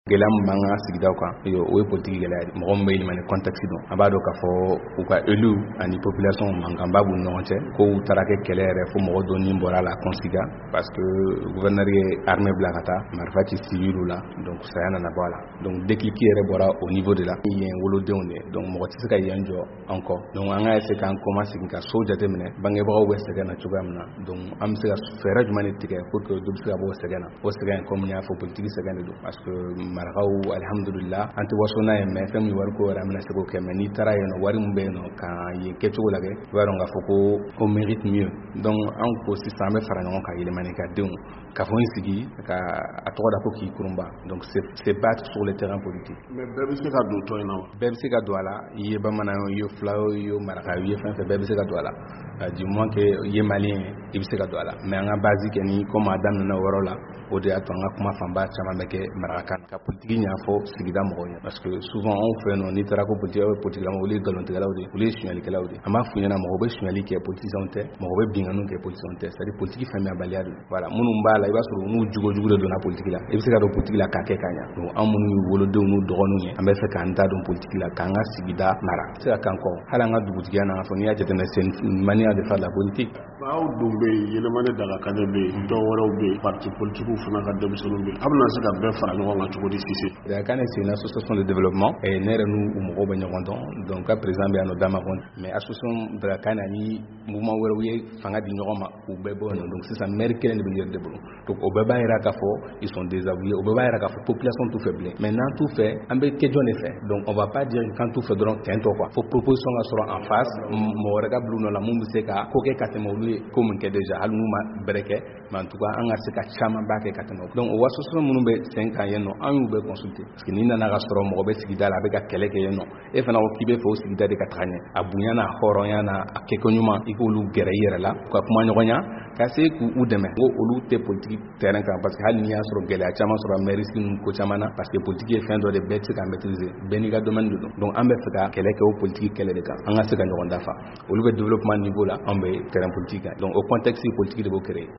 Gɛlɛya min b'an ka sigidaw kan o ye politique gɛlɛya de mɔgɔ min bɛ yɛlɛma ni contexte don a b'a dɔn k'a fɔ u ka élu ani population mankanba b'u ni ɲɔgɔn cɛ ko u taara kɛ kɛlɛ yɛrɛ fo mɔgɔ dɔ ni bɔra la consiga parce que gouverneur ye armée bila ka taa marifa ci civil la donc saya nana bɔ a la donc déclic yɛrɛ bɔra au niveau de la yen wolodenw de donc mɔgɔ tɛ se ka yen jɔ encore donc an ka essayer k'an kɔma segin ka so jateminɛ bangebagaw bɛ sɛgɛn na cogoya min na donc an bɛ se ka fɛɛrɛ jumɛn de tigɛ pour que dɔ bɛ se ka bɔ o sɛgɛn na o sɛgɛn comme n y'a fɔ politique sɛgɛn de don parce que marakaw alhamdulillah an tɛ waso n'a ye mais fɛn min wari ko yɛrɛ an bɛna se k'o kɛ mais n'i taara yen nɔ wari min bɛ yen nɔ ka yen kɛcogo lajɛ i b'a dɔn k'a fɔ ko on mérite mieux donc an ko sisan an bɛ fara ɲɔgɔn kan yɛlɛmani ka denw ka fɔ in sigi ka a tɔgɔ da ko k'i kurunba donc c'est battre sur le terrain politique. mais bɛɛ bɛ se ka don tɔn in na wa? bɛɛ bɛ se ka don a la i ye bamanan ye i ye fila ye i ye maraka ye i ye fɛn fɛn bɛɛ bɛ se ka don a la du moins que i ye malien i bɛ se ka don a la mais an ka base kɛ ni comme a daminɛna o yɔrɔ la o de y'a to an ka kuma fanba caman bɛ kɛ marakakan ka politique ɲɛfɔ sigida mɔgɔw ɲɛ parce que souvent anw fɛ yen nɔ n'i taara ko politique aw bɛ politique la olu ye nkalontigɛlaw de olu ye sonyɛlikɛlaw de an b'a f'u ɲɛna mɔgɔw bɛ sonyɛli kɛ politiciens tɛ mɔgɔw bɛ binganiw kɛ politiciens tɛ c'est à dire politique faamuyabaliya de voilà minnu b'a la i b'a sɔrɔ n'u jogo de donna politique la i bɛ se ka don politique la k'a kɛ ka ɲɛ donc an minnu y'u wolodenw n'u dɔgɔninw ye an bɛ fɛ k'an da don politique la k'an ka sigida mara se ka kan kɔ hali an ka dugutigiya na fɔ n'i y'a jateminɛ c'est une manière de faire de la politique. aw dun bɛ yen yɛlɛmani dagakajɛ bɛ yen dɔw wɛrɛw bɛ yen parti politiques fana ka denmisɛnninw bɛ yen a bɛna se ka bɛɛ fara ɲɔgɔn kan cogo di Sise? Dagakane c'est une association de développement et ne yɛrɛ n'u mɔgɔw bɛ ɲɔgɔn dɔn donc ka président bɛ yan nɔ Dama Kɔnte mais association Dagakane ani mouvement wɛrɛw ye fanga di ɲɔgɔn ma u bɛɛ bɔ yen nɔ donc sisan maire kelen de bɛ yɛrɛ de bolo donc o bɛɛ b'a jira k'a fɔ ils sont désavoués o bɛɛ b'a jira k'a fɔ population t'u fɛ bilen mais n'an t'u fɛ an bɛ kɛ jɔn de fɛ donc on va pas dire k'an t'u fɛ dɔrɔn ten tɔ quoi fo proposition ka sɔrɔ en face mɔgɔ wɛrɛ ka bila u nɔ la mun bɛ se ka ko kɛ ka tɛmɛ olu ye ko min kɛ déjà hali n'u ma bɛrɛ kɛ mais en tout cas an ka se ka caman ba kɛ ka tɛmɛ donc o association minnu bɛ sen kan yen nɔ an y'u bɛɛ consulter parce que n'i nana ka sɔrɔ mɔgɔ bɛ sigida la a bɛ ka kɛlɛ kɛ yen nɔ e fana ko k'i bɛ fɛ o sigida de ka taga ɲɛ a bonya n'a hɔrɔnya n'a a kɛko ɲuman i k'olu gɛrɛ i yɛrɛ la u ka kuma ɲɔgɔnya ka se k'u dɛmɛ ko olu tɛ politique terrain kan parce que hali n'i y'a sɔrɔ gɛlɛya caman sɔrɔ mairie ni ko caman na parce que politique ye fɛn dɔ de bɛɛ tɛ se ka maîtriser bɛɛ n'i ka domaine de don donc an bɛ fɛ ka kɛlɛ kɛ o politique kɛlɛ de kan an ka se ka ɲɔgɔn dafa olu bɛ développement niveau la an bɛ terrain politique kan donc o contexte politique de b'o créer.